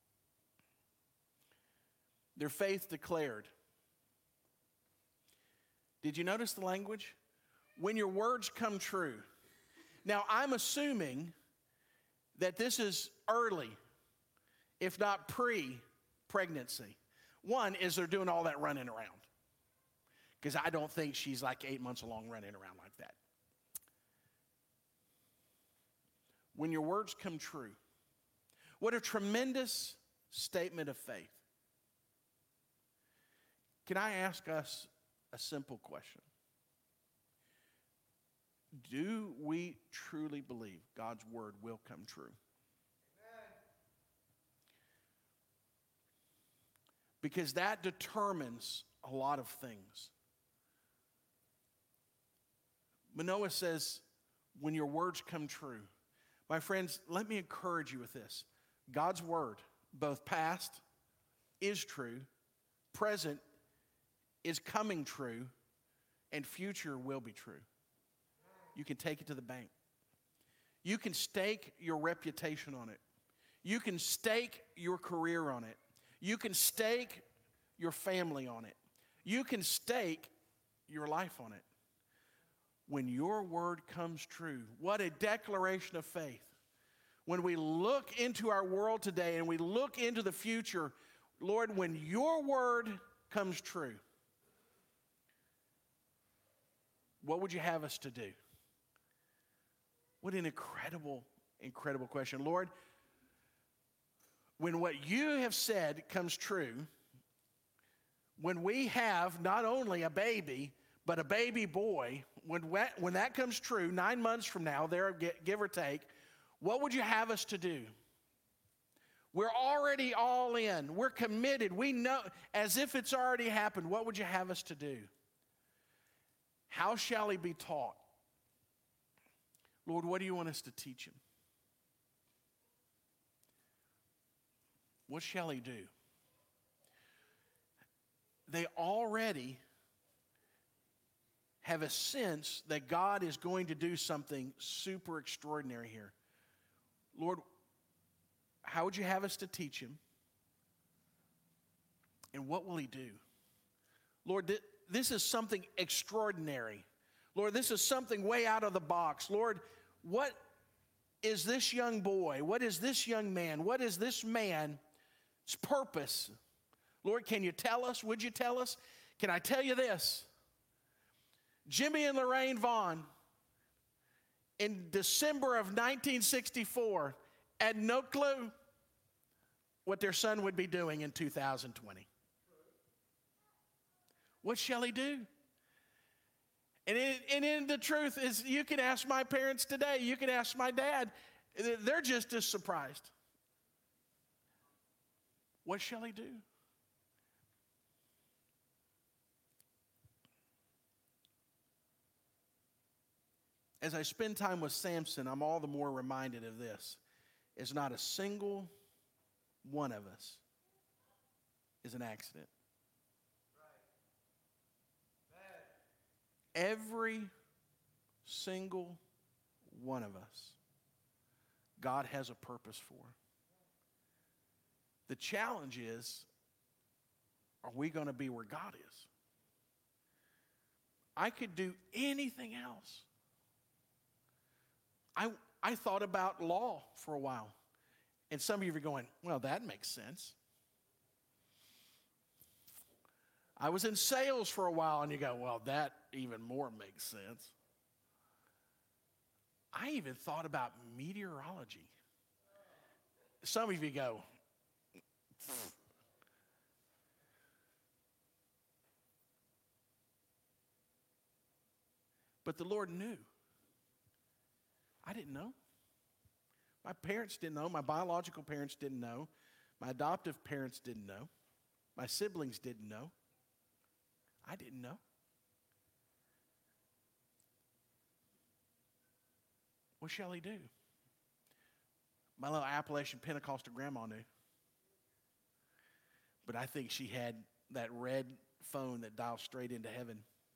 Their faith declared. Did you notice the language? When your words come true. Now, I'm assuming that this is early, if not pre-pregnancy. One is they're doing all that running around. because I don't think she's like 8 months along running around like that. When your words come true, what a tremendous statement of faith. Can I ask us a simple question? Do we truly believe God's word will come true? Because that determines a lot of things. Manoah says, when your words come true. My friends, let me encourage you with this. God's word, both past is true, present is coming true, and future will be true. You can take it to the bank. You can stake your reputation on it. You can stake your career on it. You can stake your family on it. You can stake your life on it. When your word comes true, what a declaration of faith. When we look into our world today and we look into the future, Lord, when your word comes true, what would you have us to do? What an incredible, incredible question. Lord, when what you have said comes true, when we have not only a baby, but a baby boy, when that comes true, 9 months from now, there, give or take, what would you have us to do? We're already all in. We're committed. We know, as if it's already happened, what would you have us to do? How shall he be taught? Lord, what do you want us to teach him? What shall he do? They already have a sense that God is going to do something super extraordinary here. Lord, how would you have us to teach him? And what will he do? Lord, this is something extraordinary. Lord, this is something way out of the box. Lord, what is this young boy? What is this young man? What is this man's purpose? Lord, can you tell us? Would you tell us? Can I tell you this? Jimmy and Lorraine Vaughn, in December of 1964, had no clue what their son would be doing in 2020. What shall he do? And the truth is, you can ask my parents today, you can ask my dad, they're just as surprised. What shall he do? As I spend time with Samson, I'm all the more reminded of this. It's not a single one of us is an accident. Every single one of us, God has a purpose for. The challenge is, are we going to be where God is? I could do anything else. I thought about law for a while. And some of you are going, well, that makes sense. I was in sales for a while, and you go, well, that even more makes sense. I even thought about meteorology. Some of you go, but the Lord knew. I didn't know. My parents didn't know. My biological parents didn't know. My adoptive parents didn't know. My siblings didn't know. I didn't know. What shall he do? My little Appalachian Pentecostal grandma knew. But I think she had that red phone that dials straight into heaven.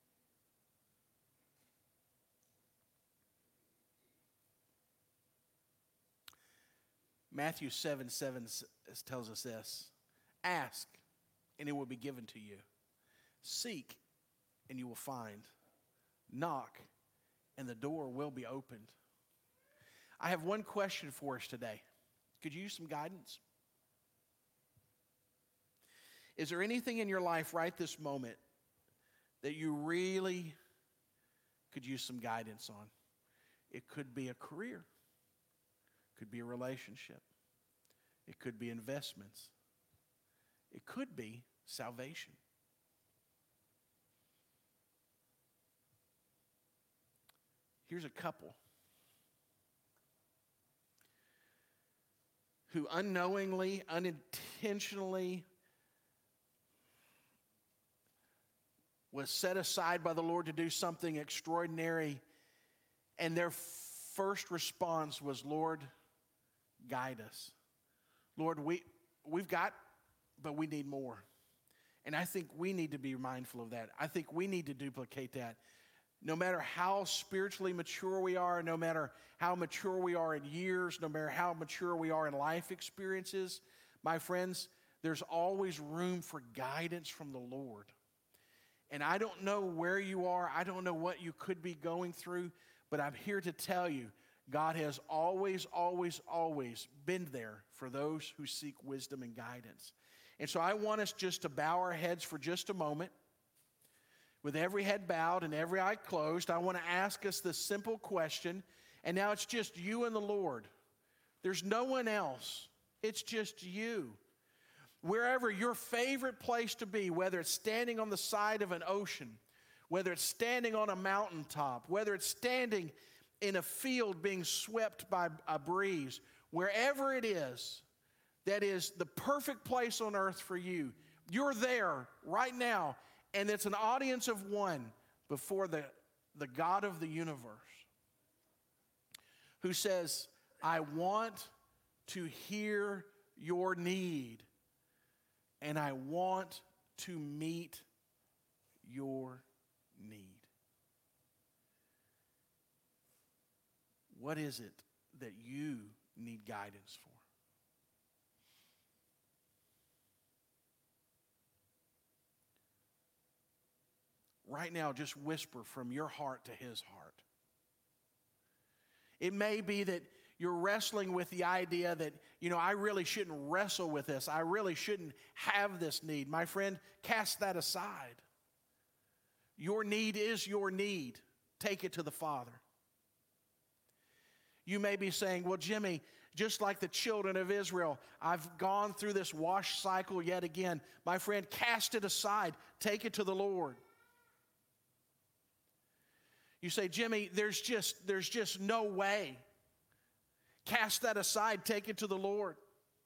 Matthew 7:7 tells us this. Ask, and it will be given to you. Seek, and you will find. Knock, and the door will be opened. I have one question for us today. Could you use some guidance? Is there anything in your life right this moment that you really could use some guidance on. It could be a career. It could be a relationship. It could be investments. It could be salvation. Here's a couple who unknowingly, unintentionally was set aside by the Lord to do something extraordinary, and their first response was, Lord, guide us. Lord, we've got, but we need more. And I think we need to be mindful of that. I think we need to duplicate that. No matter how spiritually mature we are, no matter how mature we are in years, no matter how mature we are in life experiences, my friends, there's always room for guidance from the Lord. And I don't know where you are. I don't know what you could be going through, but I'm here to tell you, God has always, always, always been there for those who seek wisdom and guidance. And so I want us just to bow our heads for just a moment. With every head bowed and every eye closed, I want to ask us this simple question. And now it's just you and the Lord. There's no one else. It's just you. Wherever your favorite place to be, whether it's standing on the side of an ocean, whether it's standing on a mountaintop, whether it's standing in a field being swept by a breeze, wherever it is, that is the perfect place on earth for you. You're there right now, and it's an audience of one before the God of the universe who says, I want to hear your need, and I want to meet your need. What is it that you need guidance for? Right now, just whisper from your heart to his heart. It may be that you're wrestling with the idea that, I really shouldn't wrestle with this. I really shouldn't have this need. My friend, cast that aside. Your need is your need. Take it to the Father. You may be saying, well, Jimmy, just like the children of Israel, I've gone through this wash cycle yet again. My friend, cast it aside. Take it to the Lord. You say, Jimmy, there's just no way. Cast that aside. Take it to the Lord.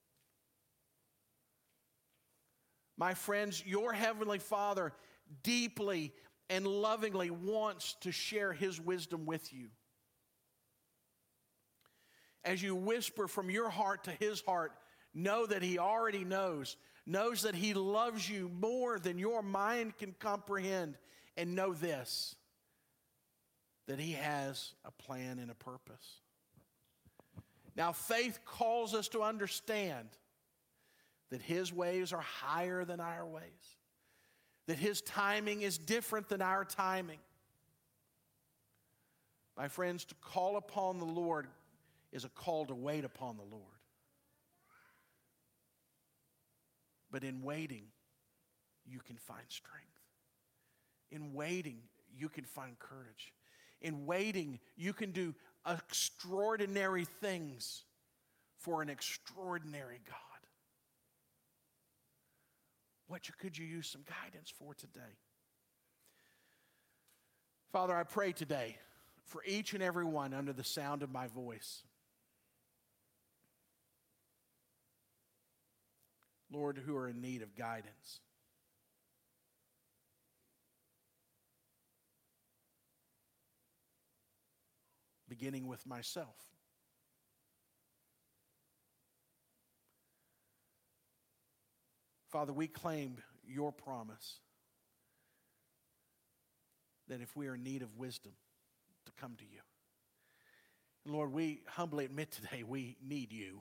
My friends, your Heavenly Father deeply and lovingly wants to share His wisdom with you. As you whisper from your heart to His heart, know that He already knows that He loves you more than your mind can comprehend, and know this, that He has a plan and a purpose. Now, faith calls us to understand that His ways are higher than our ways, that His timing is different than our timing. My friends, to call upon the Lord is a call to wait upon the Lord. But in waiting, you can find strength. In waiting, you can find courage. In waiting, you can do extraordinary things for an extraordinary God. What could you use some guidance for today? Father, I pray today for each and every one under the sound of my voice. Lord, who are in need of guidance. Beginning with myself. Father, we claim your promise that if we are in need of wisdom, to come to you. And Lord, we humbly admit today we need you.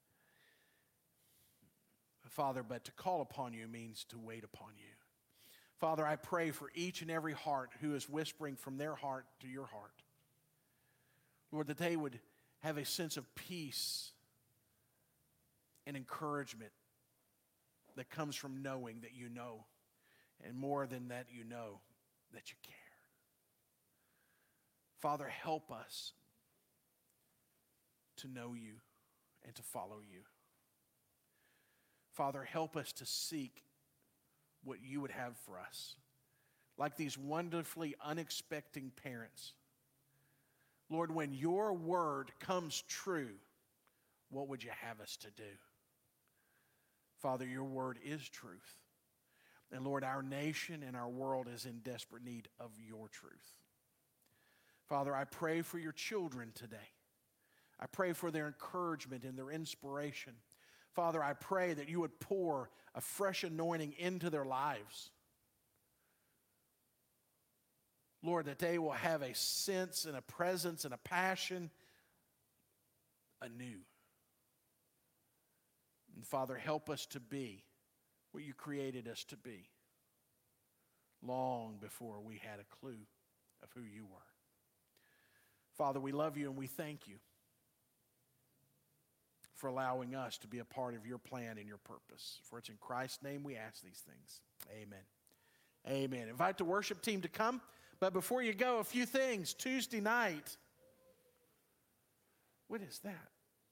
Father, but to call upon you means to wait upon you. Father, I pray for each and every heart who is whispering from their heart to your heart. Lord, that they would have a sense of peace and encouragement that comes from knowing that you know, and more than that you know, that you care. Father, help us to know you and to follow you. Father, help us to seek what you would have for us, like these wonderfully unexpected parents. Lord, when your word comes true, what would you have us to do? Father, your word is truth. And Lord, our nation and our world is in desperate need of your truth. Father, I pray for your children today. I pray for their encouragement and their inspiration. Father, I pray that you would pour a fresh anointing into their lives. Lord, that they will have a sense and a presence and a passion anew. And Father, help us to be what you created us to be long before we had a clue of who you were. Father, we love you and we thank you for allowing us to be a part of your plan and your purpose. For it's in Christ's name we ask these things. Amen. Amen. Invite the worship team to come. But before you go, a few things. Tuesday night. What is that?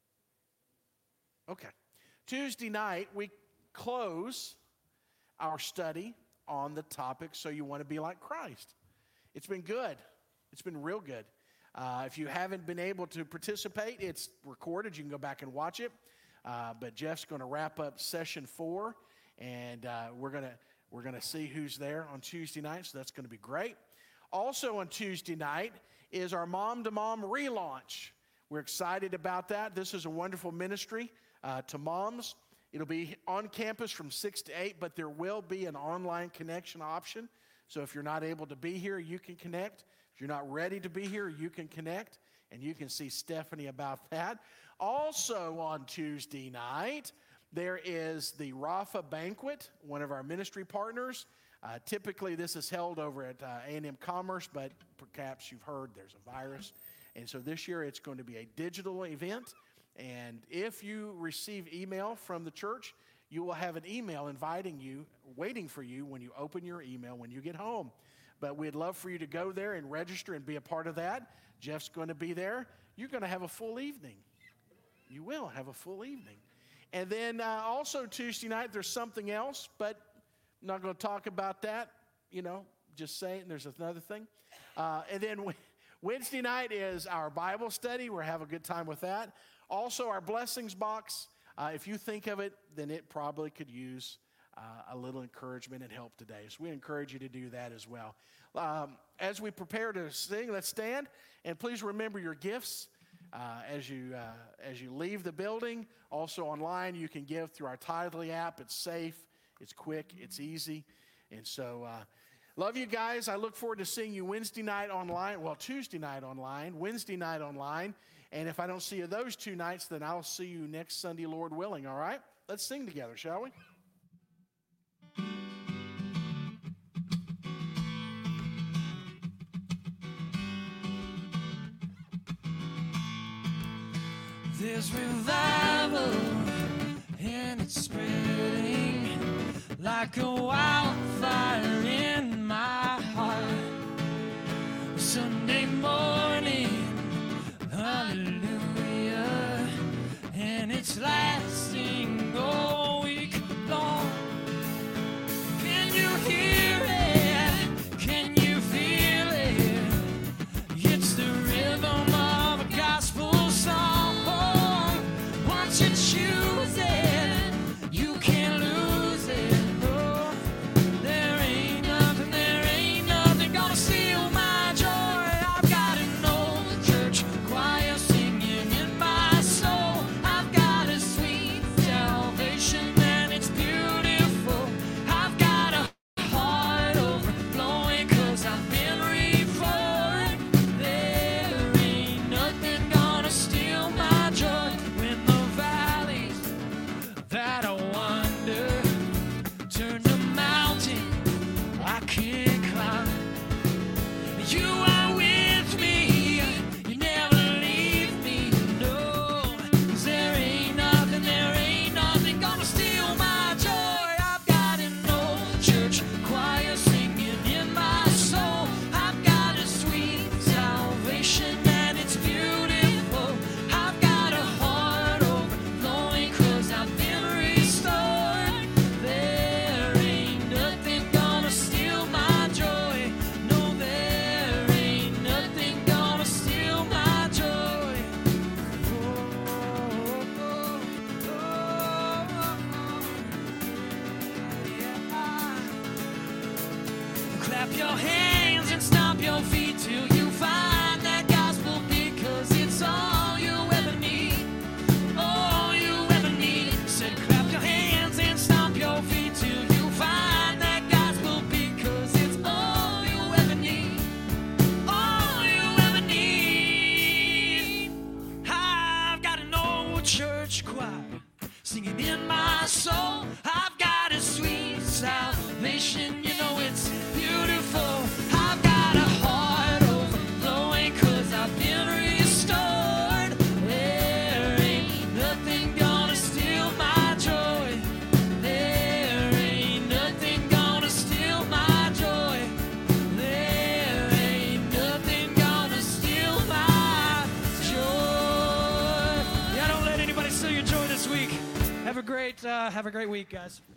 Okay. Tuesday night, we close our study on the topic, So You Want to Be Like Christ. It's been good. It's been real good. If you haven't been able to participate, it's recorded. You can go back and watch it. But Jeff's going to wrap up session 4, and we're going to see who's there on Tuesday night, so that's going to be great. Also on Tuesday night is our Mom to Mom relaunch. We're excited about that. This is a wonderful ministry to moms. It'll be on campus from 6 to 8, but there will be an online connection option. So if you're not able to be here, you can connect. If you're not ready to be here, you can connect, and you can see Stephanie about that. Also on Tuesday night, there is the Rafa Banquet, one of our ministry partners. Typically, this is held over at A&M Commerce, but perhaps you've heard there's a virus. And so this year, it's going to be a digital event. And if you receive email from the church, you will have an email inviting you, waiting for you when you open your email when you get home. But we'd love for you to go there and register and be a part of that. Jeff's going to be there. You're going to have a full evening. You will have a full evening. And then also Tuesday night, there's something else, but I'm not going to talk about that. You know, just saying there's another thing. And then Wednesday night is our Bible study. We're having a good time with that. Also, our blessings box. If you think of it, then it probably could use a little encouragement and help today. So we encourage you to do that as well. As we prepare to sing, let's stand. And please remember your gifts as you leave the building. Also online, you can give through our Tithely app. It's safe, it's quick, it's easy. And so love you guys. I look forward to seeing you Wednesday night online. Well, Tuesday night online, Wednesday night online. And if I don't see you those 2 nights, then I'll see you next Sunday, Lord willing, all right? Let's sing together, shall we? There's revival and it's spreading like a wildfire in my heart. Sunday morning, hallelujah, and it's lasting all week long. Can you hear it? Can you feel it? It's the rhythm of a gospel song. Once you choose it, you can't lose it. No, there ain't nothing gonna steal my joy. I've got to know salvation, you know it's beautiful. I've got a heart overflowing 'cause I've been restored. There ain't nothing gonna steal my joy. There ain't nothing gonna steal my joy. There ain't nothing gonna steal my joy. Yeah, don't let anybody steal your joy this week. Have a great week, guys.